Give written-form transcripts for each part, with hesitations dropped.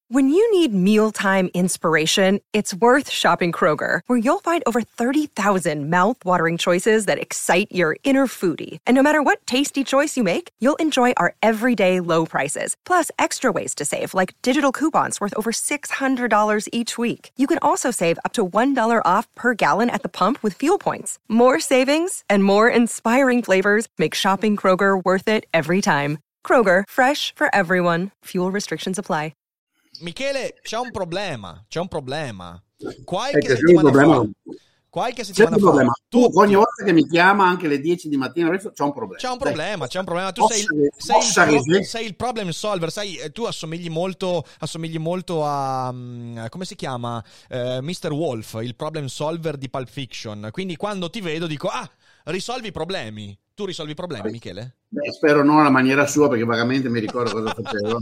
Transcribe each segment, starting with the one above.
When you need mealtime inspiration, it's worth shopping Kroger, where you'll find over 30,000 mouth-watering choices that excite your inner foodie. And no matter what tasty choice you make, you'll enjoy our everyday low prices, plus extra ways to save, like digital coupons worth over $600 each week. You can also save up to $1 off per gallon at the pump with fuel points. More savings and more inspiring flavors make shopping Kroger worth it every time. Kroger, fresh for everyone. Fuel restrictions apply. Michele, c'è un problema. Qualche settimana fa. Tu ogni volta che mi chiama, anche alle 10 di mattina, c'è un problema. C'è un problema. Tu sei il problem solver. Sai, tu assomigli molto a come si chiama? Mr. Wolf, il problem solver di Pulp Fiction. Quindi quando ti vedo dico, risolvi i problemi. Tu risolvi i problemi, Michele? Beh, spero non alla maniera sua, perché vagamente mi ricordo cosa facevo.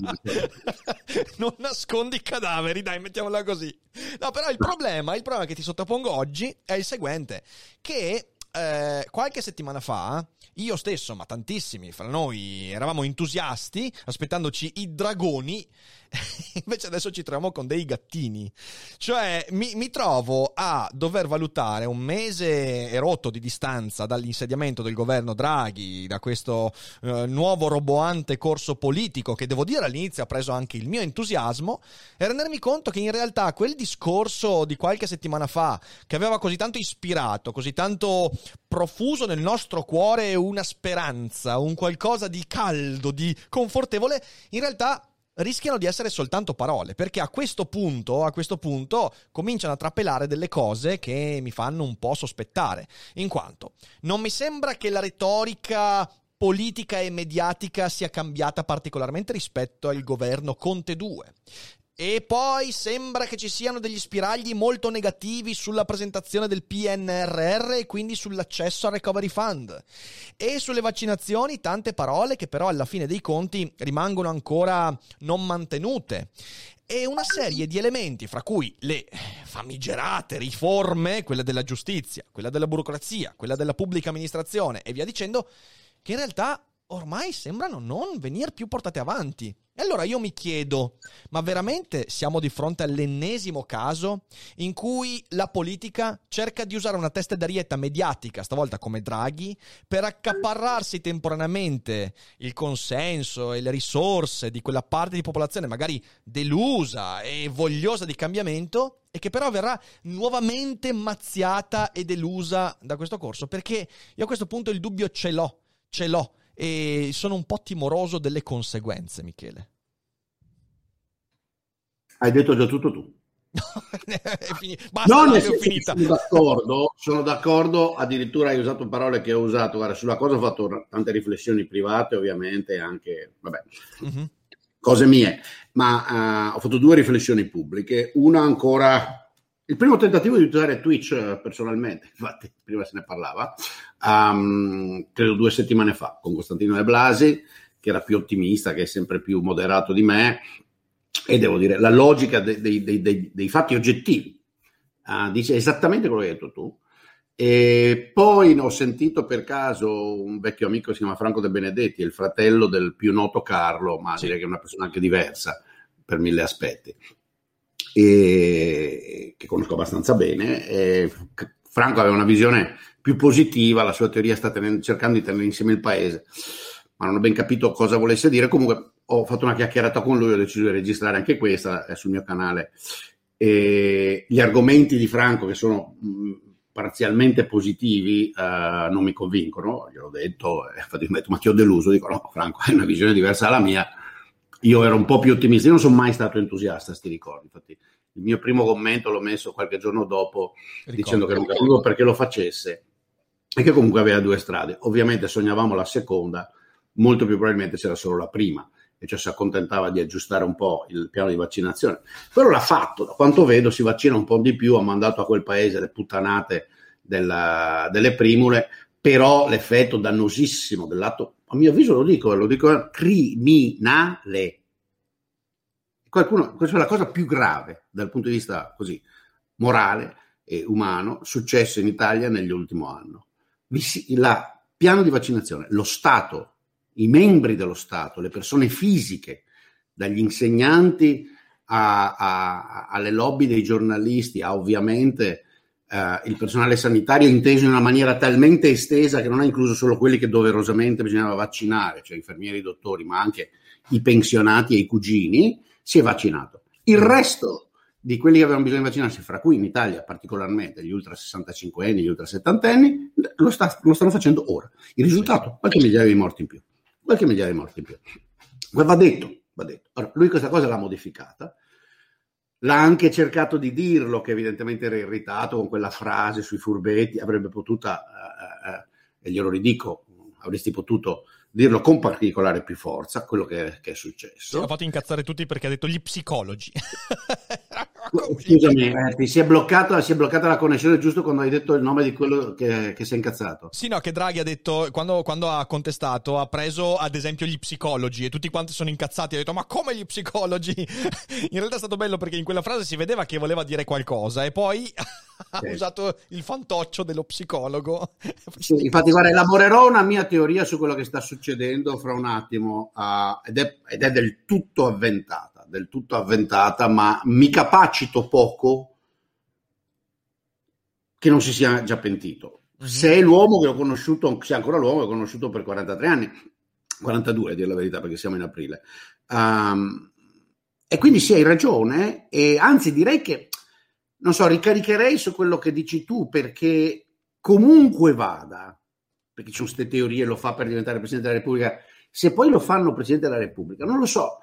Non nascondi i cadaveri, dai, mettiamola così. No, però il problema che ti sottopongo oggi è il seguente, che qualche settimana fa io stesso, ma tantissimi fra noi, eravamo entusiasti aspettandoci i dragoni. Invece adesso ci troviamo con dei gattini. Cioè mi trovo a dover valutare un mese e rotto di distanza dall'insediamento del governo Draghi, da questo nuovo roboante corso politico che, devo dire, all'inizio ha preso anche il mio entusiasmo, e rendermi conto che in realtà quel discorso di qualche settimana fa, che aveva così tanto ispirato, così tanto profuso nel nostro cuore una speranza, un qualcosa di caldo, di confortevole, in realtà rischiano di essere soltanto parole, perché a questo punto cominciano a trapelare delle cose che mi fanno un po' sospettare, in quanto non mi sembra che la retorica politica e mediatica sia cambiata particolarmente rispetto al governo Conte 2. E poi sembra che ci siano degli spiragli molto negativi sulla presentazione del PNRR e quindi sull'accesso al Recovery Fund. E sulle vaccinazioni tante parole che però alla fine dei conti rimangono ancora non mantenute. E una serie di elementi, fra cui le famigerate riforme, quella della giustizia, quella della burocrazia, quella della pubblica amministrazione e via dicendo, che in realtà ormai sembrano non venir più portate avanti. E allora io mi chiedo, ma veramente siamo di fronte all'ennesimo caso in cui la politica cerca di usare una testa d'arietta mediatica, stavolta come Draghi, per accaparrarsi temporaneamente il consenso e le risorse di quella parte di popolazione magari delusa e vogliosa di cambiamento, e che però verrà nuovamente mazziata e delusa da questo corso? Perché io a questo punto il dubbio ce l'ho. E sono un po' timoroso delle conseguenze, Michele. Hai detto già tutto tu. Basta, no, ho finita. Sono d'accordo, addirittura hai usato parole che ho usato. Guarda, sulla cosa ho fatto tante riflessioni private, ovviamente, anche, cose mie, ma ho fatto 2 riflessioni pubbliche, una ancora. Il primo tentativo di usare Twitch personalmente, infatti prima se ne parlava, credo 2 settimane fa, con Costantino De Blasi, che era più ottimista, che è sempre più moderato di me, e devo dire, la logica dei fatti oggettivi dice esattamente quello che hai detto tu. E poi ho sentito per caso un vecchio amico che si chiama Franco De Benedetti, il fratello del più noto Carlo, ma direi che è una persona anche diversa per 1000 aspetti, e che conosco abbastanza bene. Franco aveva una visione più positiva, la sua teoria sta cercando di tenere insieme il paese, ma non ho ben capito cosa volesse dire. Comunque ho fatto una chiacchierata con lui, ho deciso di registrare anche questa, è sul mio canale. E gli argomenti di Franco, che sono parzialmente positivi, non mi convincono, gliel'ho detto, infatti mi ha detto, ma ti ho deluso? Dico, no, Franco, hai una visione diversa dalla mia. Io ero un po' più ottimista, io non sono mai stato entusiasta, sti ricordi. Infatti il mio primo commento l'ho messo qualche giorno dopo, dicendo che non capivo perché lo facesse e che comunque aveva 2 strade. Ovviamente sognavamo la seconda, molto più probabilmente c'era solo la prima, e cioè si accontentava di aggiustare un po' il piano di vaccinazione. Però l'ha fatto, da quanto vedo si vaccina un po' di più, ha mandato a quel paese le puttanate delle primule, però l'effetto dannosissimo del lato, a mio avviso lo dico criminale. Questa è la cosa più grave dal punto di vista così morale e umano successo in Italia negli ultimi anni. Il piano di vaccinazione, lo Stato, i membri dello Stato, le persone fisiche, dagli insegnanti alle lobby dei giornalisti, ovviamente il personale sanitario inteso in una maniera talmente estesa che non ha incluso solo quelli che doverosamente bisognava vaccinare, cioè infermieri, dottori, ma anche i pensionati e i cugini, si è vaccinato. Il resto di quelli che avevano bisogno di vaccinarsi, fra cui in Italia particolarmente gli ultra 65 anni, gli ultra 70 anni, lo stanno facendo ora. Il risultato? Qualche migliaia di morti in più. Va detto. Ora, lui questa cosa l'ha modificata. L'ha anche cercato di dirlo, che evidentemente era irritato con quella frase sui furbetti, avrebbe potuta, e glielo ridico, avresti potuto dirlo con particolare più forza, quello che è successo. Ha fatto incazzare tutti perché ha detto gli psicologi. Scusami, ti si è bloccata la connessione giusto quando hai detto il nome di quello che si è incazzato. Sì, no, che Draghi ha detto, quando ha contestato, ha preso ad esempio gli psicologi e tutti quanti sono incazzati, ha detto ma come gli psicologi? In realtà è stato bello perché in quella frase si vedeva che voleva dire qualcosa e poi ha usato il fantoccio dello psicologo. Sì, infatti guarda, elaborerò una mia teoria su quello che sta succedendo fra un attimo, ed è del tutto avventata, ma mi capacito poco che non si sia già pentito. Se è l'uomo che ho conosciuto, se è ancora l'uomo che ho conosciuto per 43 anni, 42 a dire la verità perché siamo in aprile, e quindi sì, hai ragione, e anzi direi che, non so, ricaricherei su quello che dici tu, perché comunque vada, perché ci sono queste teorie, lo fa per diventare Presidente della Repubblica, se poi lo fanno Presidente della Repubblica, non lo so,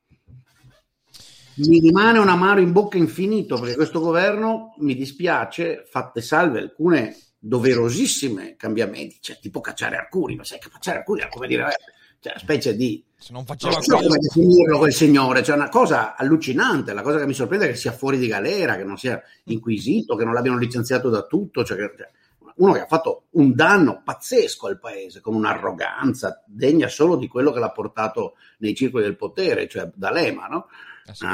mi rimane un amaro in bocca infinito, perché questo governo, mi dispiace, fatte salve alcune doverosissime cambiamenti, cioè tipo cacciare Arcuri, ma sai che cacciare Arcuri è come dire, cioè una specie di, se non faceva come definirlo quel signore, cioè una cosa allucinante. La cosa che mi sorprende è che sia fuori di galera, che non sia inquisito, che non l'abbiano licenziato da tutto, cioè uno che ha fatto un danno pazzesco al paese con un'arroganza degna solo di quello che l'ha portato nei circoli del potere, cioè D'Alema, no? Cioè,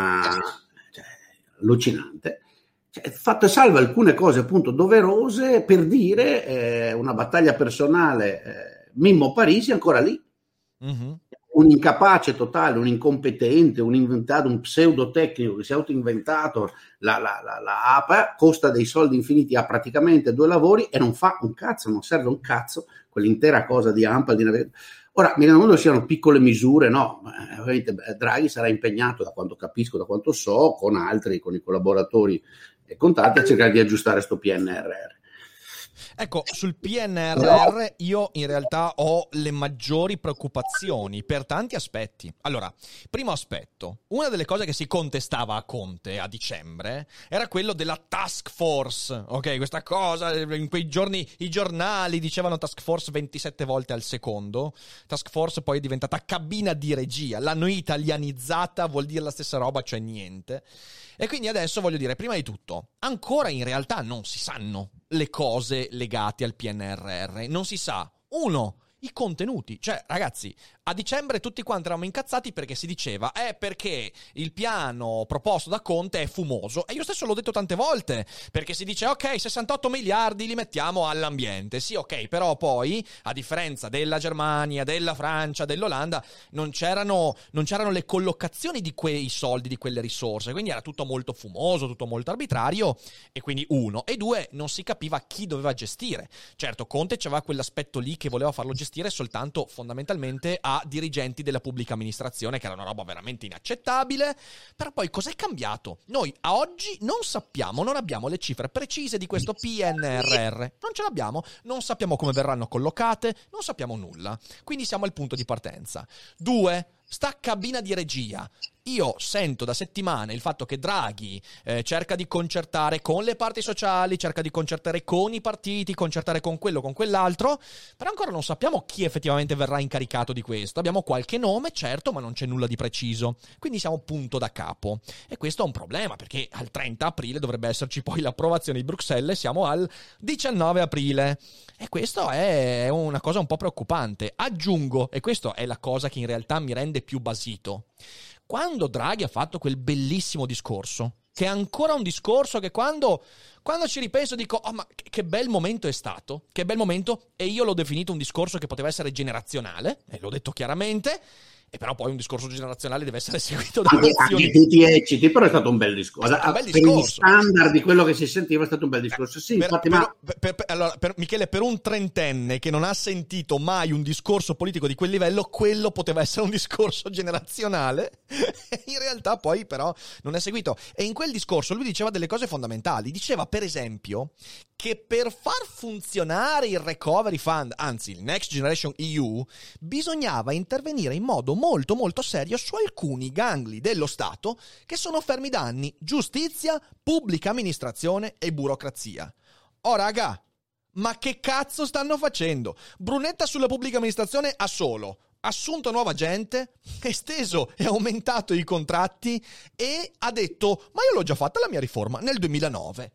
allucinante. Fatte salve alcune cose appunto doverose, per dire una battaglia personale, Mimmo Parisi è ancora lì, un incapace totale, un incompetente, un inventato, un pseudotecnico che si è autoinventato la APA, costa dei soldi infiniti, ha praticamente 2 lavori e non fa un cazzo, non serve un cazzo quell'intera cosa di ANPAL. Ora, mi rendo conto che siano piccole misure, no, ovviamente Draghi sarà impegnato, da quanto capisco, da quanto so, con altri, con i collaboratori e con tanti, a cercare di aggiustare sto PNRR. Ecco, sul PNRR io in realtà ho le maggiori preoccupazioni per tanti aspetti. Allora, primo aspetto, una delle cose che si contestava a Conte a dicembre era quello della task force, ok? Questa cosa, in quei giorni i giornali dicevano task force 27 volte al secondo, task force poi è diventata cabina di regia, l'hanno italianizzata, vuol dire la stessa roba, cioè niente. E quindi adesso voglio dire, prima di tutto, ancora in realtà non si sanno le cose legate al PNRR, non si sa, i contenuti, cioè ragazzi, a dicembre tutti quanti eravamo incazzati perché si diceva perché il piano proposto da Conte è fumoso, e io stesso l'ho detto tante volte, perché si dice ok, 68 miliardi li mettiamo all'ambiente, sì ok, però poi a differenza della Germania, della Francia, dell'Olanda non c'erano le collocazioni di quei soldi, di quelle risorse, quindi era tutto molto fumoso, tutto molto arbitrario, e quindi 1, e 2, non si capiva chi doveva gestire. Certo, Conte c'aveva quell'aspetto lì che voleva farlo gestire soltanto fondamentalmente a dirigenti della pubblica amministrazione, che era una roba veramente inaccettabile. Però poi cos'è cambiato? Noi a oggi non sappiamo, non abbiamo le cifre precise di questo PNRR, non ce l'abbiamo, non sappiamo come verranno collocate, non sappiamo nulla, quindi siamo al punto di partenza. 2, sta cabina di regia. Io sento da settimane il fatto che Draghi cerca di concertare con le parti sociali, cerca di concertare con i partiti, concertare con quello, con quell'altro, però ancora non sappiamo chi effettivamente verrà incaricato di questo. Abbiamo qualche nome, certo, ma non c'è nulla di preciso. Quindi siamo punto da capo. E questo è un problema, perché al 30 aprile dovrebbe esserci poi l'approvazione di Bruxelles, siamo al 19 aprile. E questo è una cosa un po' preoccupante. Aggiungo, e questa è la cosa che in realtà mi rende più basito, quando Draghi ha fatto quel bellissimo discorso, che è ancora un discorso che quando ci ripenso dico, oh ma che bel momento è stato, che bel momento, e io l'ho definito un discorso che poteva essere generazionale, e l'ho detto chiaramente, E però poi un discorso generazionale deve essere seguito da anche azioni. tutti ecciti, però è stato un bel discorso. Un bel Per gli discorso. standard di quello che si sentiva è stato un bel discorso. Sì, infatti, Allora, Michele, per un trentenne che non ha sentito mai un discorso politico di quel livello, quello poteva essere un discorso generazionale. In realtà poi però non è seguito. E in quel discorso lui diceva delle cose fondamentali. Diceva, per esempio, che per far funzionare il Recovery Fund, anzi il Next Generation EU, bisognava intervenire in modo molto molto serio su alcuni gangli dello Stato che sono fermi da anni: giustizia, pubblica amministrazione e burocrazia. Oh raga, ma che cazzo stanno facendo? Brunetta sulla pubblica amministrazione ha solo assunto nuova gente, esteso e aumentato i contratti e ha detto: ma io l'ho già fatta la mia riforma nel 2009.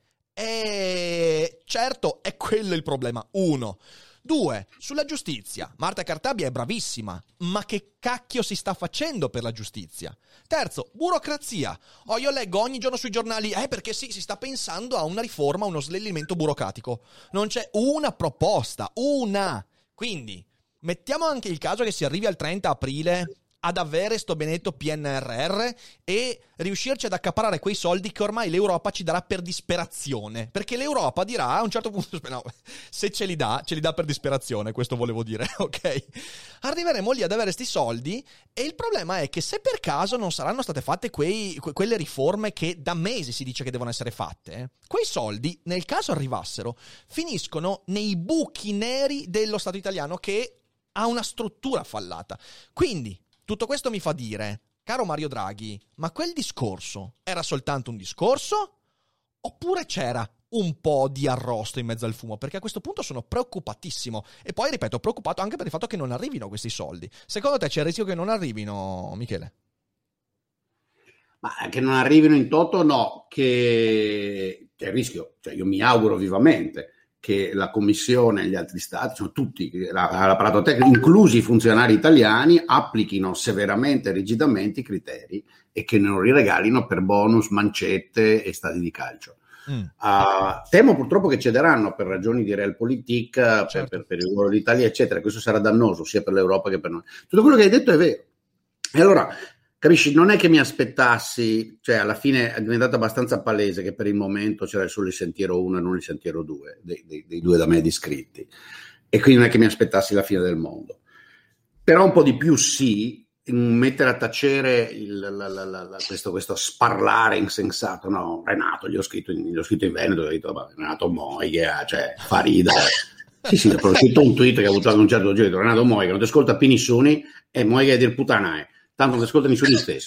E certo, è quello il problema. 1. 2. Sulla giustizia. Marta Cartabia è bravissima, ma che cacchio si sta facendo per la giustizia? 3. Burocrazia. Io leggo ogni giorno sui giornali, perché sì, si sta pensando a una riforma, uno snellimento burocratico. Non c'è una proposta, una. Quindi, mettiamo anche il caso che si arrivi al 30 aprile ad avere sto benedetto PNRR e riuscirci ad accaparrare quei soldi che ormai l'Europa ci darà per disperazione. Perché l'Europa dirà a un certo punto, no, se ce li dà per disperazione, questo volevo dire, ok? Arriveremo lì ad avere sti soldi e il problema è che se per caso non saranno state fatte quelle riforme che da mesi si dice che devono essere fatte, quei soldi, nel caso arrivassero, finiscono nei buchi neri dello Stato italiano che ha una struttura fallata. Quindi tutto questo mi fa dire, caro Mario Draghi, ma quel discorso era soltanto un discorso? Oppure c'era un po' di arrosto in mezzo al fumo? Perché a questo punto sono preoccupatissimo. E poi, ripeto, preoccupato anche per il fatto che non arrivino questi soldi. Secondo te c'è il rischio che non arrivino, Michele? Ma che non arrivino in toto, no. Che c'è il rischio. Cioè, io mi auguro vivamente che la Commissione e gli altri stati, sono tutti, l'apparato tecnico, inclusi i funzionari italiani, applichino severamente e rigidamente i criteri e che non li regalino per bonus, mancette e stadi di calcio. Temo purtroppo che cederanno per ragioni di realpolitik, certo, per il ruolo d'Italia, eccetera. Questo sarà dannoso sia per l'Europa che per noi. Tutto quello che hai detto è vero. E allora, capisci, non è che mi aspettassi, cioè alla fine è diventato abbastanza palese che per il momento c'era solo il Sentiero 1 e non il Sentiero 2, dei due da me descritti, e quindi non è che mi aspettassi la fine del mondo. Però un po' di più sì, mettere a tacere questo sparlare insensato. No, Renato, gli ho scritto in Veneto, ho detto, Renato Moiga, cioè fa ridere. Sì, ho scritto un tweet che ha avuto anche un certo giro, Renato Moiga, non ti ascolta Pinissuni e Moiga è dir puttana, tanto non ti ascolta nessuno stesso.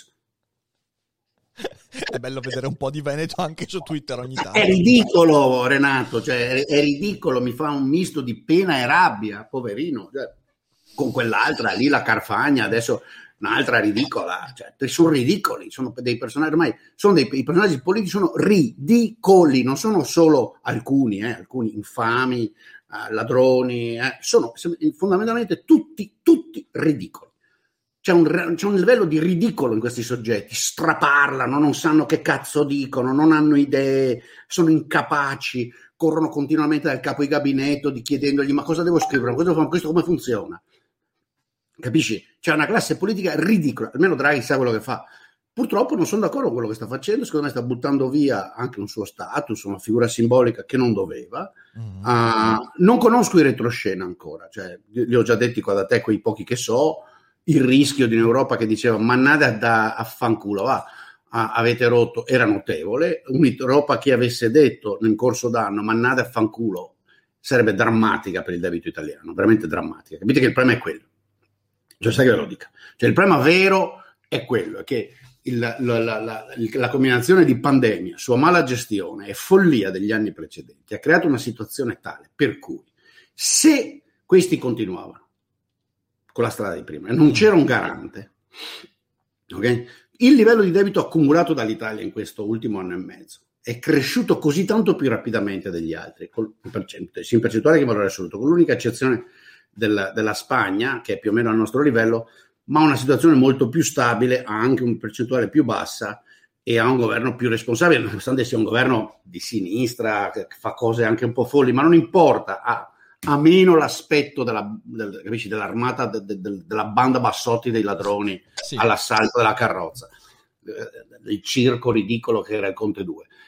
È bello vedere un po' di Veneto anche su Twitter ogni tanto. È ridicolo, Renato, cioè è ridicolo, mi fa un misto di pena e rabbia, poverino, cioè, con quell'altra lì, la Carfagna, adesso un'altra ridicola, cioè sono ridicoli, sono dei personaggi, ormai i personaggi politici sono ridicoli, non sono solo alcuni infami, ladroni, sono fondamentalmente tutti ridicoli. C'è un livello di ridicolo in questi soggetti, straparlano, non sanno che cazzo dicono, non hanno idee, sono incapaci, corrono continuamente dal capo di gabinetto chiedendogli ma cosa devo scrivere, questo come funziona? Capisci? C'è una classe politica ridicola, almeno Draghi sa quello che fa. Purtroppo non sono d'accordo con quello che sta facendo, secondo me sta buttando via anche un suo status, una figura simbolica che non doveva. Non conosco i retroscena ancora, cioè li ho già detti qua da te, quei pochi che so. Il rischio di un'Europa che diceva mannate a fanculo, avete rotto, era notevole. Un'Europa che avesse detto nel corso d'anno mannate a fanculo sarebbe drammatica per il debito italiano, veramente drammatica. Capite che il problema è quello, cioè sai che ve lo dica, cioè il problema vero è quello, è che la combinazione di pandemia, sua mala gestione e follia degli anni precedenti ha creato una situazione tale per cui se questi continuavano con la strada di prima e non c'era un garante, okay? Il livello di debito accumulato dall'Italia in questo ultimo anno e mezzo è cresciuto così tanto più rapidamente degli altri, sia in percentuale che in valore assoluto, con l'unica eccezione della Spagna, che è più o meno al nostro livello, ma ha una situazione molto più stabile, ha anche un percentuale più bassa e ha un governo più responsabile, nonostante sia un governo di sinistra, che fa cose anche un po' folli, ma non importa, meno l'aspetto capisci, dell'armata, della banda Bassotti dei ladroni all'assalto della carrozza, il circo ridicolo che era il Conte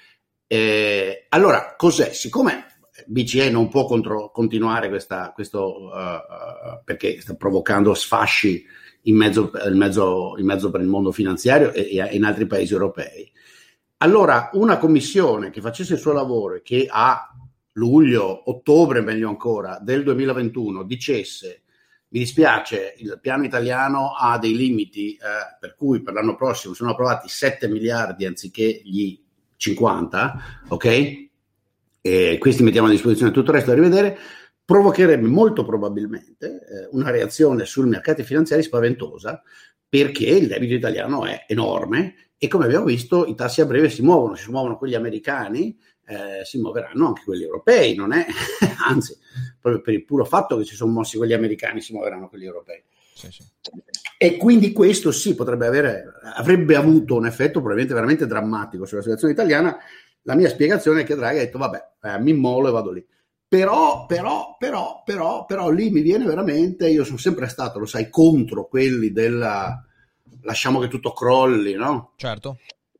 2. Allora, cos'è? Siccome BCE non può continuare questo perché sta provocando sfasci in mezzo per il mondo finanziario e in altri paesi europei, allora una commissione che facesse il suo lavoro e che a luglio, ottobre meglio ancora, del 2021 dicesse: mi dispiace, il piano italiano ha dei limiti per cui per l'anno prossimo sono approvati 7 miliardi anziché gli 50, ok? E questi mettiamo a disposizione tutto il resto da rivedere, provocherebbe molto probabilmente una reazione sui mercati finanziari spaventosa, perché il debito italiano è enorme e, come abbiamo visto, i tassi a breve si muovono quelli americani, si muoveranno anche quelli europei, non è? Anzi, proprio per il puro fatto che si sono mossi quelli americani si muoveranno quelli europei. Sì. E quindi questo sì avrebbe avuto un effetto probabilmente veramente drammatico sulla situazione italiana. La mia spiegazione è che Draghi ha detto: vabbè, mi immolo e vado lì. Però lì mi viene veramente, io sono sempre stato, lo sai, contro quelli lasciamo che tutto crolli, no? Certo.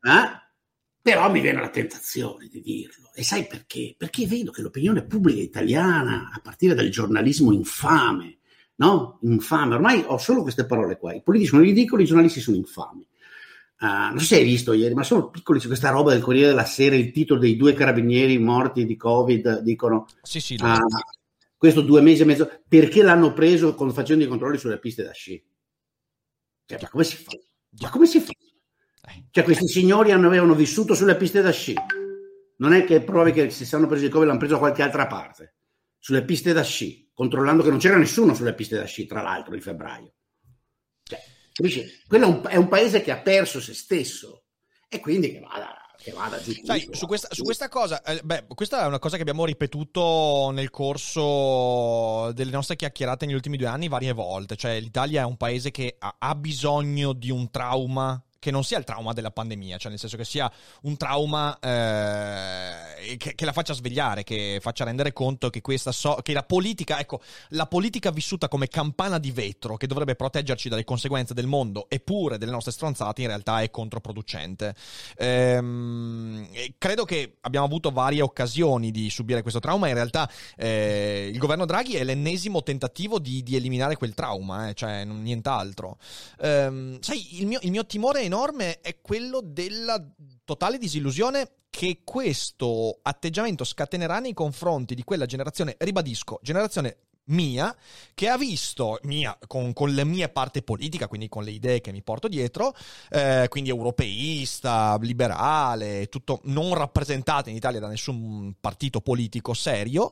Però mi viene la tentazione di dirlo. E sai perché? Perché vedo che l'opinione pubblica italiana, a partire dal giornalismo infame, no? Infame, ormai ho solo queste parole qua: i politici sono ridicoli, i giornalisti sono infami. Non so se hai visto ieri, ma sono piccoli su questa roba del Corriere della Sera, il titolo dei 2 carabinieri morti di Covid, dicono questo 2 mesi e mezzo, perché l'hanno preso facendo i controlli sulle piste da sci. Cioè, ma come si fa? Cioè, questi signori avevano vissuto sulle piste da sci, non è che provi che se si hanno preso il Covid l'hanno preso da qualche altra parte, sulle piste da sci, controllando che non c'era nessuno sulle piste da sci, tra l'altro, di febbraio. Quello è un paese che ha perso se stesso e quindi che vada giù. Sai, su questa cosa, questa è una cosa che abbiamo ripetuto nel corso delle nostre chiacchierate negli ultimi 2 anni varie volte. Cioè, l'Italia è un paese che ha bisogno di un trauma che non sia il trauma della pandemia, cioè nel senso che sia un trauma che la faccia svegliare, che faccia rendere conto che che la politica vissuta come campana di vetro che dovrebbe proteggerci dalle conseguenze del mondo eppure delle nostre stronzate in realtà è controproducente. Credo che abbiamo avuto varie occasioni di subire questo trauma. In realtà il governo Draghi è l'ennesimo tentativo di eliminare quel trauma, cioè nient'altro. Sai, il mio timore enorme è quello della totale disillusione che questo atteggiamento scatenerà nei confronti di quella generazione, ribadisco, generazione mia, che ha visto, con la mia parte politica, quindi con le idee che mi porto dietro, quindi europeista, liberale, tutto non rappresentate in Italia da nessun partito politico serio,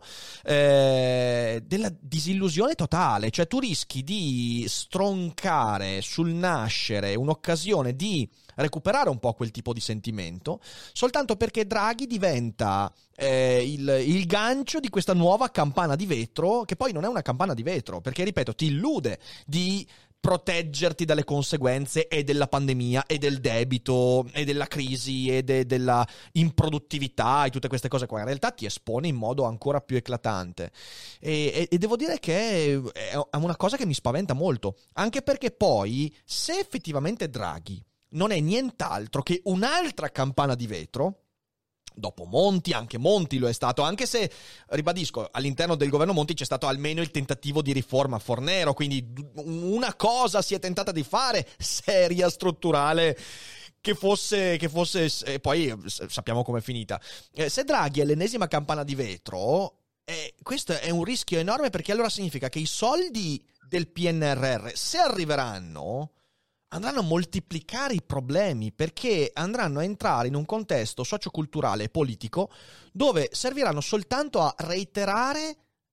della disillusione totale. Cioè, tu rischi di stroncare sul nascere un'occasione di recuperare un po' quel tipo di sentimento soltanto perché Draghi diventa il gancio di questa nuova campana di vetro, che poi non è una campana di vetro, perché, ripeto, ti illude di proteggerti dalle conseguenze e della pandemia e del debito e della crisi e della improduttività e tutte queste cose qua. In realtà ti espone in modo ancora più eclatante e devo dire che è una cosa che mi spaventa molto, anche perché poi, se effettivamente Draghi non è nient'altro che un'altra campana di vetro, dopo Monti, anche Monti lo è stato, anche se, ribadisco, all'interno del governo Monti c'è stato almeno il tentativo di riforma Fornero, quindi una cosa si è tentata di fare, seria, strutturale, che fosse poi sappiamo com'è finita. Se Draghi è l'ennesima campana di vetro, questo è un rischio enorme, perché allora significa che i soldi del PNRR, se arriveranno, andranno a moltiplicare i problemi, perché andranno a entrare in un contesto socioculturale e politico dove serviranno soltanto a reiterare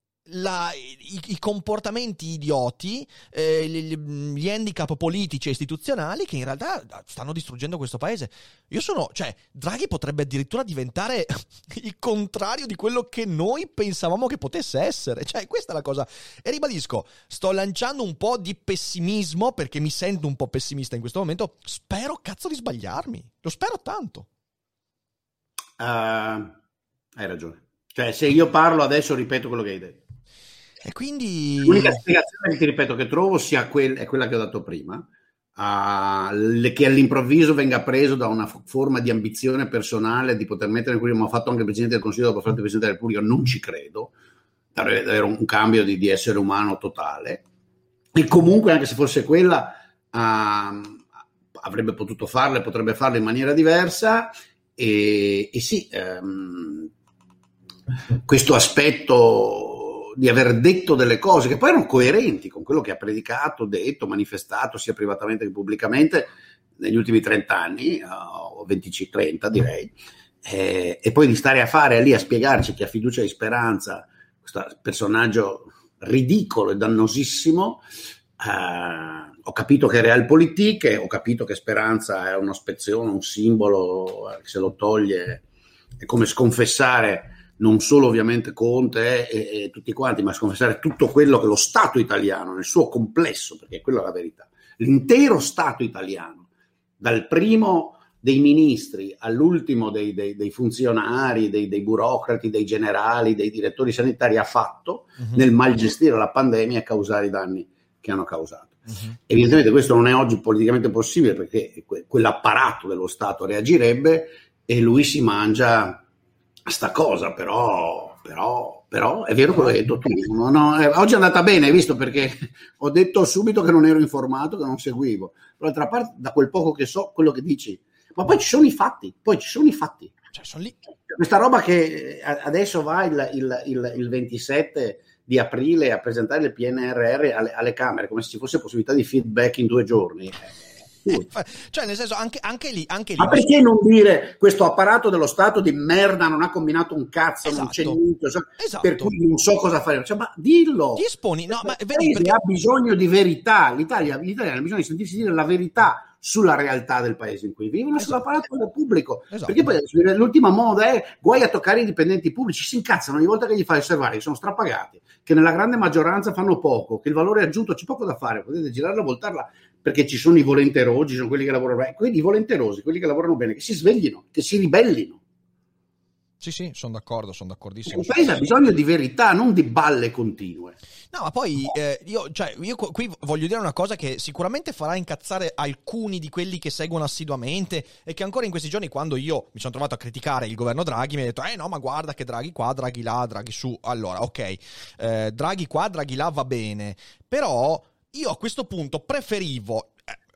i comportamenti idioti, gli handicap politici e istituzionali che in realtà stanno distruggendo questo paese. Draghi potrebbe addirittura diventare il contrario di quello che noi pensavamo che potesse essere. Cioè, questa è la cosa. E ribadisco, sto lanciando un po' di pessimismo perché mi sento un po' pessimista in questo momento. Spero cazzo di sbagliarmi. Lo spero tanto. Hai ragione. Cioè, se io parlo adesso ripeto quello che hai detto. E quindi... L'unica spiegazione, ti ripeto, che trovo è quella che ho dato prima, che all'improvviso venga preso da una forma di ambizione personale di poter mettere in cui ha fatto anche il Presidente del Consiglio dopo fatto il Presidente della Repubblica, non ci credo, davvero un cambio di essere umano totale. E comunque, anche se fosse quella, avrebbe potuto farla e potrebbe farla in maniera diversa. E sì, questo aspetto di aver detto delle cose che poi erano coerenti con quello che ha predicato, detto, manifestato sia privatamente che pubblicamente negli ultimi 30 anni, o 25-30 direi, e poi di stare a fare lì a spiegarci che ha fiducia di Speranza, questo personaggio ridicolo e dannosissimo. Ho capito che è realpolitik, ho capito che Speranza è una spezione, un simbolo, che se lo toglie è come sconfessare non solo ovviamente Conte e tutti quanti, ma sconfessare tutto quello che lo Stato italiano nel suo complesso, perché quella è la verità, l'intero Stato italiano, dal primo dei ministri all'ultimo dei funzionari, dei burocrati, dei generali, dei direttori sanitari, ha fatto nel malgestire la pandemia e causare i danni che hanno causato. Evidentemente questo non è oggi politicamente possibile, perché quell'apparato dello Stato reagirebbe e lui si mangia sta cosa, però è vero quello che hai detto tu. Oggi è andata bene, hai visto, perché ho detto subito che non ero informato, che non seguivo. Però d'altra parte, da quel poco che so, quello che dici, ma poi ci sono i fatti, Cioè, sono lì. Questa roba che adesso va il 27 di aprile a presentare il PNRR alle Camere, come se ci fosse possibilità di feedback in 2 giorni. Cioè, nel senso, anche lì. Ma perché non dire questo apparato dello Stato di merda non ha combinato un cazzo, esatto, non c'è niente, esatto, per cui non so cosa fare. Cioè, ma dillo! Ti esponi, no, ma vedi, perché ha bisogno di verità. L'Italia ha bisogno di sentirsi dire la verità sulla realtà del paese in cui vivono, esatto, sull'apparato del pubblico. Esatto. Perché poi l'ultima moda è guai a toccare i dipendenti pubblici, si incazzano ogni volta che gli fai osservare che sono strapagati, che nella grande maggioranza fanno poco, che il valore aggiunto c'è poco da fare, potete girarla, voltarla, perché ci sono i volenterosi, ci sono quelli che lavorano bene, quelli volenterosi, quelli che lavorano bene, che si sveglino, che si ribellino. Sì, sono d'accordissimo. Il paese ha bisogno di verità, non di balle continue. No, ma poi io qui voglio dire una cosa che sicuramente farà incazzare alcuni di quelli che seguono assiduamente e che ancora in questi giorni, quando io mi sono trovato a criticare il governo Draghi, mi ha detto no, ma guarda che Draghi qua, Draghi là, Draghi su. Allora, ok, Draghi qua, Draghi là va bene, però io a questo punto preferivo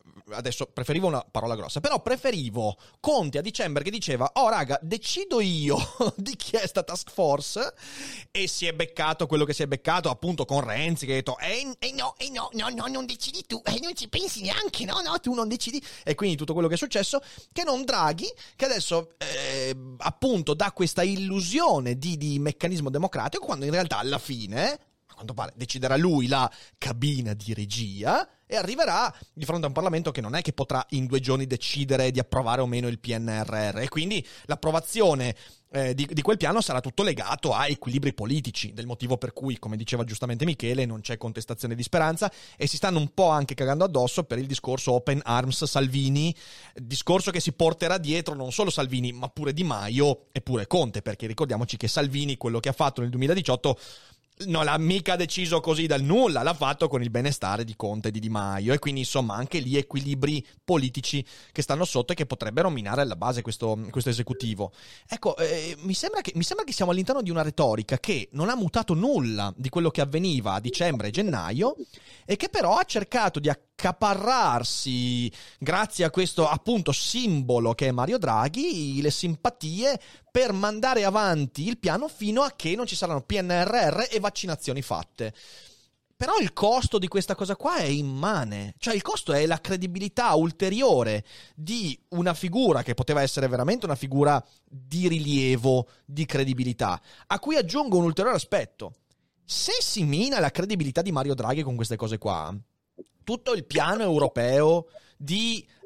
una parola grossa, però preferivo Conte a dicembre che diceva raga, decido io di chi è sta task force, e si è beccato quello che si è beccato appunto con Renzi che ha detto no, non decidi tu, non ci pensi neanche, no, tu non decidi, e quindi tutto quello che è successo, che non Draghi, che adesso appunto dà questa illusione di meccanismo democratico, quando in realtà alla fine, a quanto pare, deciderà lui la cabina di regia e arriverà di fronte a un Parlamento che non è che potrà in 2 giorni decidere di approvare o meno il PNRR, e quindi l'approvazione di quel piano sarà tutto legato a equilibri politici, del motivo per cui, come diceva giustamente Michele, non c'è contestazione di Speranza, e si stanno un po' anche cagando addosso per il discorso Open Arms Salvini, discorso che si porterà dietro non solo Salvini ma pure Di Maio e pure Conte, perché ricordiamoci che Salvini quello che ha fatto nel 2018 non l'ha mica deciso così dal nulla, l'ha fatto con il benestare di Conte e di Di Maio, e quindi insomma anche lì equilibri politici che stanno sotto e che potrebbero minare alla base questo esecutivo. Ecco, mi sembra che siamo all'interno di una retorica che non ha mutato nulla di quello che avveniva a dicembre e gennaio, e che però ha cercato di accaparrarsi, grazie a questo appunto simbolo che è Mario Draghi, le simpatie per mandare avanti il piano fino a che non ci saranno PNRR e vaccinazioni fatte. Però il costo di questa cosa qua è immane, cioè il costo è la credibilità ulteriore di una figura che poteva essere veramente una figura di rilievo, di credibilità, a cui aggiungo un ulteriore aspetto. Se si mina la credibilità di Mario Draghi con queste cose qua, tutto il piano europeo di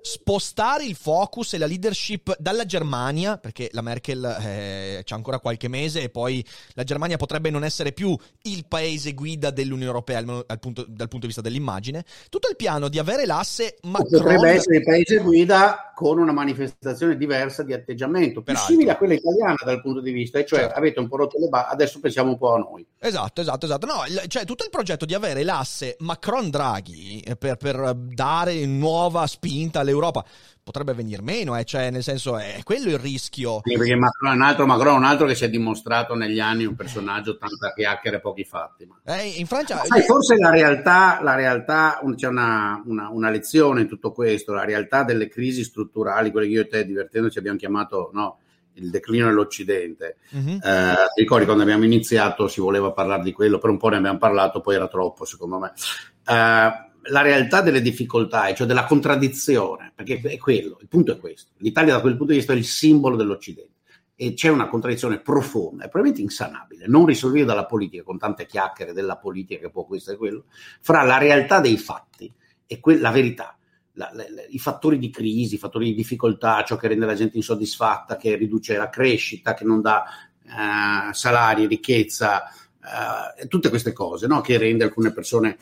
spostare il focus e la leadership dalla Germania, perché la Merkel c'ha ancora qualche mese e poi la Germania potrebbe non essere più il paese guida dell'Unione Europea, almeno dal punto di vista dell'immagine. Tutto il piano di avere l'asse Macron... Potrebbe essere il paese guida con una manifestazione diversa di atteggiamento, più simile a quella italiana dal punto di vista, e cioè avete un po' rotto le balle, adesso pensiamo un po' a noi. Esatto. No, cioè tutto il progetto di avere l'asse Macron-Draghi per dare nuova spinta all'Europa potrebbe venir meno, cioè nel senso è quello il rischio. Sì, perché Macron è un altro che si è dimostrato negli anni un personaggio tanta chiacchiere e pochi fatti. In Francia... forse la realtà c'è una lezione in tutto questo, la realtà delle crisi strutturali, quelle che io e te divertendoci abbiamo chiamato il declino dell'Occidente. Ti ricordi quando abbiamo iniziato si voleva parlare di quello, per un po' ne abbiamo parlato, poi era troppo secondo me. La realtà delle difficoltà, cioè della contraddizione, perché è quello, il punto è questo. L'Italia da quel punto di vista è il simbolo dell'Occidente e c'è una contraddizione profonda e probabilmente insanabile, non risolvibile dalla politica, con tante chiacchiere della politica che può questo e quello, fra la realtà dei fatti e la verità. I fattori di crisi, i fattori di difficoltà, ciò che rende la gente insoddisfatta, che riduce la crescita, che non dà salari, ricchezza, tutte queste cose, che rende alcune persone,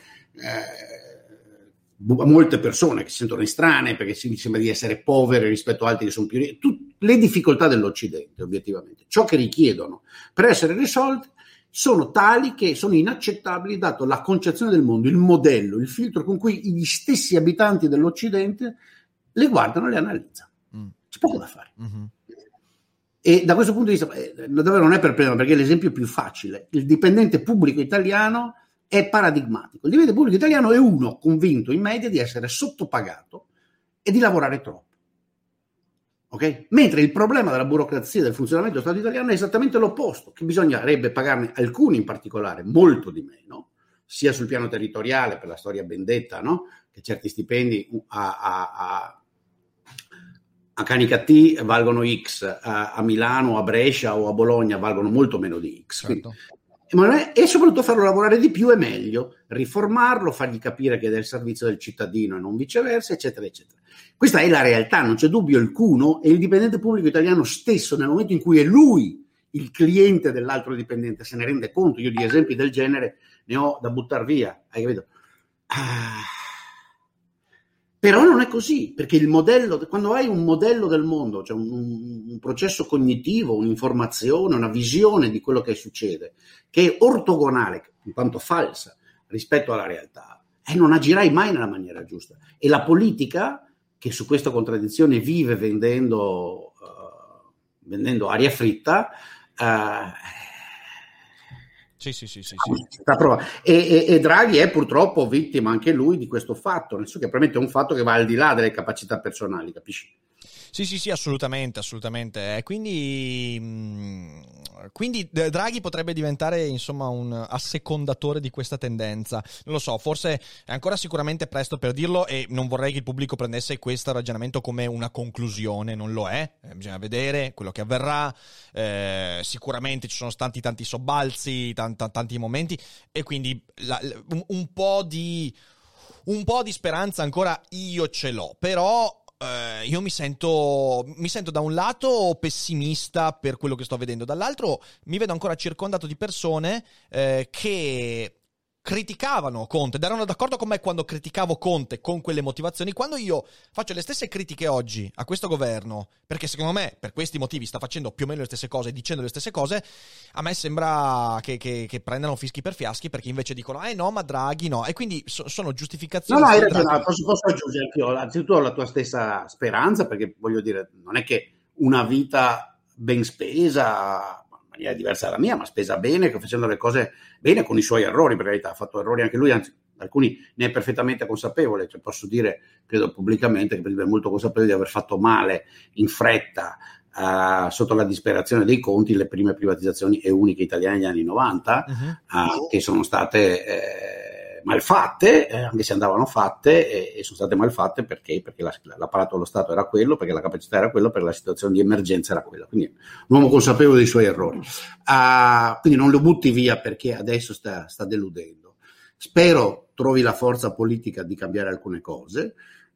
molte persone che si sentono estranee perché si sembra di essere povere rispetto a altri che sono più ricchi, le difficoltà dell'Occidente obiettivamente, ciò che richiedono per essere risolte sono tali che sono inaccettabili dato la concezione del mondo, il modello, il filtro con cui gli stessi abitanti dell'Occidente le guardano e le analizzano. C'è poco da fare. E da questo punto di vista davvero non è per prendere, perché è l'esempio più facile. Il dipendente pubblico italiano è paradigmatico. Il dipendente pubblico italiano è uno convinto in media di essere sottopagato e di lavorare troppo. Okay? Mentre il problema della burocrazia e del funzionamento dello Stato italiano è esattamente l'opposto, che bisognerebbe pagarne alcuni in particolare molto di meno, sia sul piano territoriale per la storia ben detta, che certi stipendi a Canicattì valgono X, a Milano, a Brescia o a Bologna valgono molto meno di X. Certo. E soprattutto farlo lavorare di più è meglio, riformarlo, fargli capire che è del servizio del cittadino e non viceversa, eccetera, eccetera. Questa è la realtà, non c'è dubbio alcuno, e il dipendente pubblico italiano stesso, nel momento in cui è lui il cliente dell'altro dipendente, se ne rende conto. Io di esempi del genere ne ho da buttare via, hai capito? Però non è così, perché il modello, quando hai un modello del mondo, cioè un processo cognitivo, un'informazione, una visione di quello che succede, che è ortogonale, in quanto falsa, rispetto alla realtà, non agirai mai nella maniera giusta. E la politica, che su questa contraddizione vive vendendo aria fritta, Sì. E Draghi è purtroppo vittima anche lui di questo fatto, nel senso che probabilmente è un fatto che va al di là delle capacità personali, capisci? Sì, assolutamente. Quindi Draghi potrebbe diventare insomma un assecondatore di questa tendenza. Non lo so, forse è ancora sicuramente presto per dirlo e non vorrei che il pubblico prendesse questo ragionamento come una conclusione, non lo è. Bisogna vedere quello che avverrà. Sicuramente ci sono stati tanti sobbalzi, tanti momenti, e quindi un po' di speranza ancora io ce l'ho, però io mi sento da un lato pessimista per quello che sto vedendo, dall'altro mi vedo ancora circondato di persone che criticavano Conte ed erano d'accordo con me quando criticavo Conte con quelle motivazioni. Quando io faccio le stesse critiche oggi a questo governo, perché secondo me per questi motivi sta facendo più o meno le stesse cose, dicendo le stesse cose, a me sembra che prendano fischi per fiaschi, perché invece dicono no, ma Draghi no, e quindi sono giustificazioni. No, hai ragione, posso aggiungere anch'io, anzitutto la tua stessa speranza, perché voglio dire, non è che una vita ben spesa, in maniera diversa dalla mia, ma spesa bene, facendo le cose bene, con i suoi errori, per carità, ha fatto errori anche lui, anzi alcuni ne è perfettamente consapevole, cioè posso dire, credo pubblicamente, che è molto consapevole di aver fatto male in fretta, sotto la disperazione dei conti, le prime privatizzazioni e uniche italiane negli anni 90, che sono state malfatte, anche se andavano fatte, e sono state malfatte perché l'apparato dello Stato era quello, perché la capacità era quello, perché la situazione di emergenza era quella. Quindi un uomo consapevole dei suoi errori. Quindi non lo butti via perché adesso sta deludendo. Spero trovi la forza politica di cambiare alcune cose.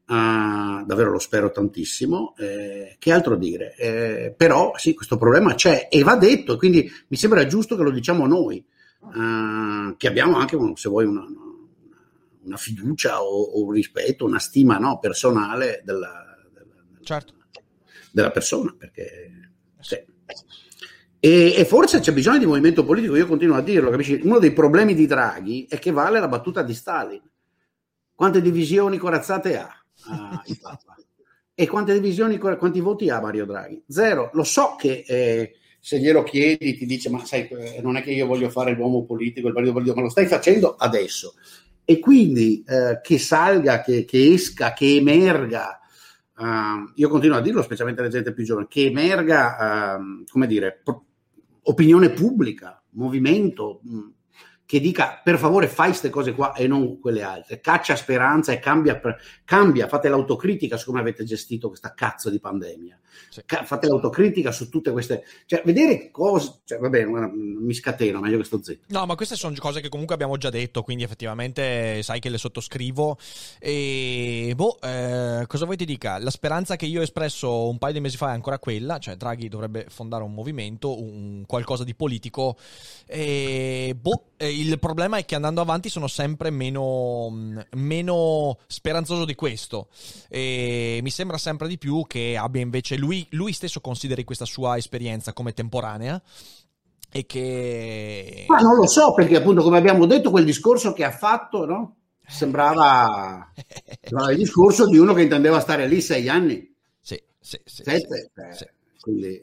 davvero lo spero tantissimo. Che altro dire? Però sì, questo problema c'è e va detto, quindi mi sembra giusto che lo diciamo noi, che abbiamo anche, se vuoi, una fiducia o un rispetto, una stima, no, personale certo, della persona, perché sì. E forse c'è bisogno di movimento politico, io continuo a dirlo, capisci? Uno dei problemi di Draghi è che vale la battuta di Stalin. Quante divisioni corazzate ha il Papa? E quanti voti ha Mario Draghi? 0. Lo so che se glielo chiedi ti dice, ma sai, non è che io voglio fare l'uomo politico, il partito politico, ma lo stai facendo adesso. E quindi che salga, che esca, che emerga, io continuo a dirlo, specialmente alla gente più giovane, che emerga, come dire, opinione pubblica, movimento, che dica per favore fai queste cose qua e non quelle altre, caccia speranza e cambia, fate l'autocritica su come avete gestito questa cazzo di pandemia, sì. Fate l'autocritica su tutte queste, cioè vedere cose, cioè, va bene, mi scateno, meglio che sto zitto. No, ma queste sono cose che comunque abbiamo già detto, quindi effettivamente sai che le sottoscrivo e cosa vuoi ti dica? La speranza che io ho espresso un paio di mesi fa è ancora quella, cioè Draghi dovrebbe fondare un movimento, qualcosa di politico e il problema è che andando avanti sono sempre meno speranzoso di questo e mi sembra sempre di più che abbia invece lui stesso consideri questa sua esperienza come temporanea e che... Ma non lo so, perché appunto come abbiamo detto quel discorso che ha fatto, no? Sembrava il discorso di uno che intendeva stare lì 6 anni. Sì. 7, sì. Quindi...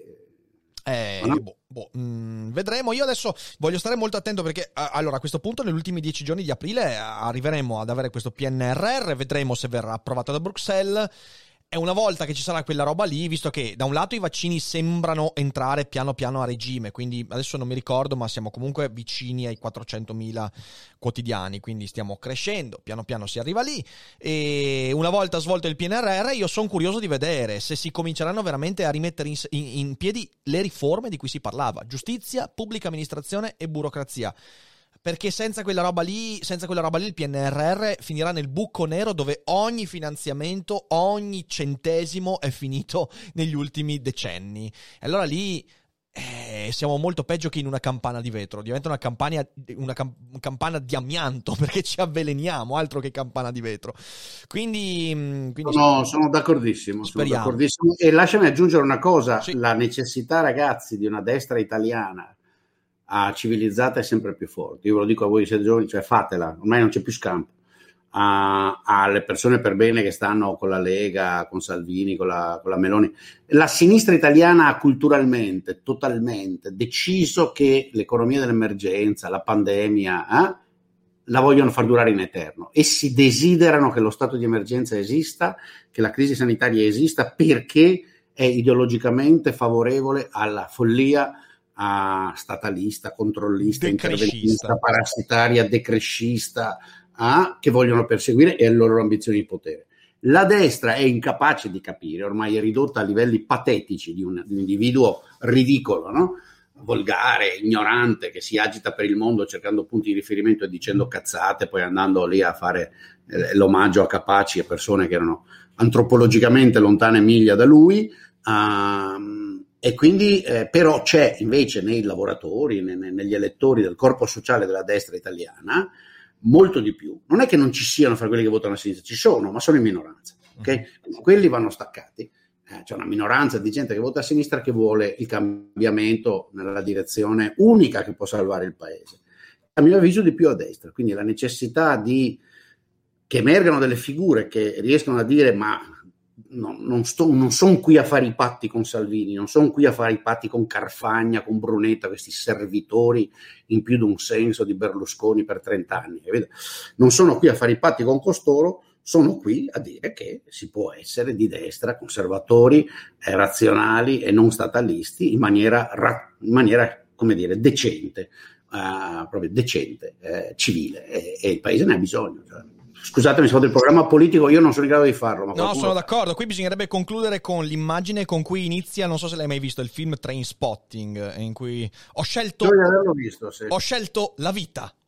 vedremo. Io adesso voglio stare molto attento perché allora a questo punto negli ultimi 10 giorni di aprile arriveremo ad avere questo PNRR, vedremo se verrà approvato da Bruxelles e una volta che ci sarà quella roba lì, visto che da un lato i vaccini sembrano entrare piano piano a regime, quindi adesso non mi ricordo ma siamo comunque vicini ai 400.000 quotidiani, quindi stiamo crescendo, piano piano si arriva lì e una volta svolto il PNRR io sono curioso di vedere se si cominceranno veramente a rimettere in piedi le riforme di cui si parlava, giustizia, pubblica amministrazione e burocrazia. Perché senza quella roba lì il PNRR finirà nel buco nero dove ogni finanziamento, ogni centesimo è finito negli ultimi decenni. E allora lì siamo molto peggio che in una campana di vetro, diventa una campana di amianto perché ci avveleniamo, altro che campana di vetro. Quindi no, sono d'accordissimo. E lasciami aggiungere una cosa, sì. La necessità, ragazzi, di una destra italiana civilizzata è sempre più forte. Io ve lo dico a voi, siete giovani, cioè fatela, ormai non c'è più scampo. Alle persone per bene che stanno con la Lega, con Salvini, con la Meloni. La sinistra italiana ha culturalmente, totalmente deciso che l'economia dell'emergenza, la pandemia, la vogliono far durare in eterno e si desiderano che lo stato di emergenza esista, che la crisi sanitaria esista perché è ideologicamente favorevole alla follia statalista, controllista, interventista, parassitaria, decrescista, che vogliono perseguire e le loro ambizioni di potere. La destra è incapace di capire, ormai è ridotta a livelli patetici di un individuo ridicolo, no? Volgare, ignorante, che si agita per il mondo cercando punti di riferimento e dicendo cazzate, poi andando lì a fare l'omaggio a capaci e persone che erano antropologicamente lontane miglia da lui. E quindi però c'è invece nei lavoratori, negli elettori del corpo sociale della destra italiana molto di più. Non è che non ci siano fra quelli che votano a sinistra, ci sono, ma sono in minoranza. Okay? Quelli vanno staccati. C'è una minoranza di gente che vota a sinistra che vuole il cambiamento nella direzione unica che può salvare il paese. A mio avviso di più a destra. Quindi la necessità che emergano delle figure che riescano a dire ma non sono qui a fare i patti con Salvini, non sono qui a fare i patti con Carfagna, con Brunetta, questi servitori in più di un senso di Berlusconi per 30 anni. Non sono qui a fare i patti con costoro, sono qui a dire che si può essere di destra, conservatori, razionali e non statalisti in maniera come dire, decente, proprio decente, civile, e il paese ne ha bisogno. Cioè. Scusatemi se fate il programma politico, io non sono in grado di farlo. Ma no, sono d'accordo. Qui bisognerebbe concludere con l'immagine con cui inizia, non so se l'hai mai visto, il film Trainspotting, in cui ho scelto la vita,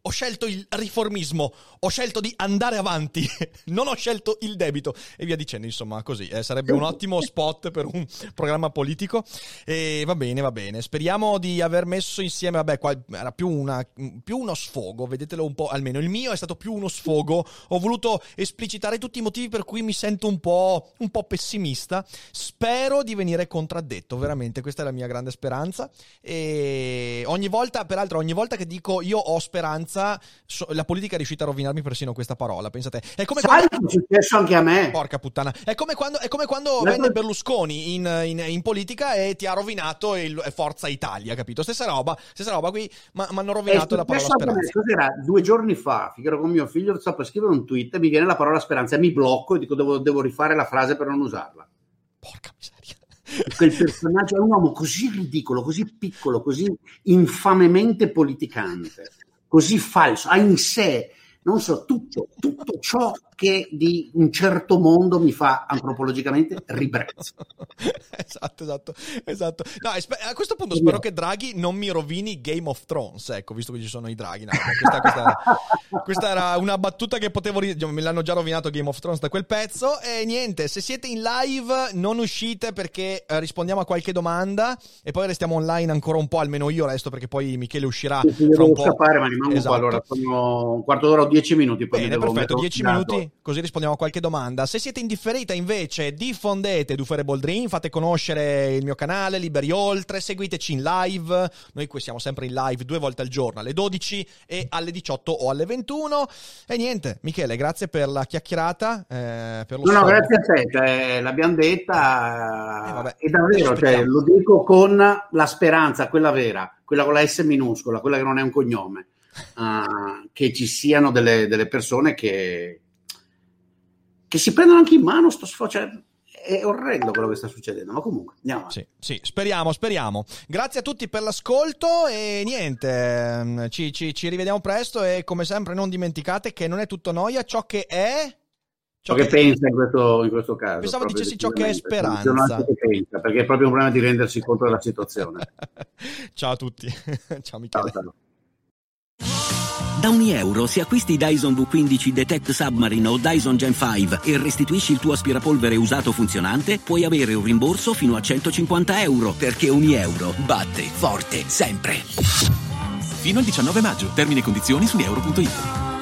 ho scelto il riformismo, ho scelto di andare avanti, non ho scelto il debito e via dicendo, insomma, così. Sarebbe un ottimo spot per un programma politico. E va bene. Speriamo di aver messo insieme, vabbè, qua era più uno sfogo, vedetelo un po', almeno il mio è stato più uno sfogo. Ho voluto esplicitare tutti i motivi per cui mi sento un po' pessimista. Spero di venire contraddetto, veramente, questa è la mia grande speranza. E ogni volta che dico io ho speranza, la politica è riuscita a rovinarmi persino questa parola, pensate. È come sai che è successo anche a me. Porca puttana. È come quando venne Berlusconi in politica e ti ha rovinato il Forza Italia, capito? Stessa roba qui, ma hanno rovinato la parola speranza. Cos'era? 2 giorni fa, ero con mio figlio, sto per scrivere un tweet e mi viene la parola speranza e mi blocco e dico devo rifare la frase per non usarla. Porca miseria. Quel personaggio è un uomo così ridicolo, così piccolo, così infamemente politicante, così falso, ha in sé, non so, tutto ciò che di un certo mondo mi fa antropologicamente ribrezzo. Esatto. No, a questo punto spero che Draghi non mi rovini Game of Thrones, ecco, visto che ci sono i draghi. No, questa era una battuta che potevo me l'hanno già rovinato Game of Thrones da quel pezzo. E niente, se siete in live non uscite perché rispondiamo a qualche domanda e poi restiamo online ancora un po', almeno io resto perché poi Michele uscirà fra un po'. Scappare, ma rimango un po', allora sono un quarto d'ora o 10 minuti. Poi bene, perfetto, 10 minuti, così rispondiamo a qualche domanda. Se siete in differita invece diffondete Duferable Dream, fate conoscere il mio canale Liberi Oltre, seguiteci in live, noi qui siamo sempre in live 2 volte al giorno, alle 12 e alle 18 o alle 21. E niente, Michele, grazie per la chiacchierata, per lo no, grazie a te, cioè, l'abbiamo detta vabbè, e davvero, cioè, lo dico con la speranza, quella vera, quella con la S minuscola, quella che non è un cognome, che ci siano delle persone che si prendono anche in mano sto sfoggio. È orrendo quello che sta succedendo, ma comunque andiamo avanti. Sì, speriamo. Grazie a tutti per l'ascolto e niente, ci rivediamo presto e come sempre non dimenticate che non è tutto noia ciò che è... Ciò che pensa in questo caso. Pensavo dicessi ciò che è speranza. Che pensa, perché è proprio un problema di rendersi conto della situazione. Ciao a tutti. Ciao Michele. Ciao. Da €1 se acquisti Dyson V15 Detect Submarine o Dyson Gen 5 e restituisci il tuo aspirapolvere usato funzionante, puoi avere un rimborso fino a €150, perché €1 batte forte sempre. Fino al 19 maggio. Termini e condizioni su euro.it.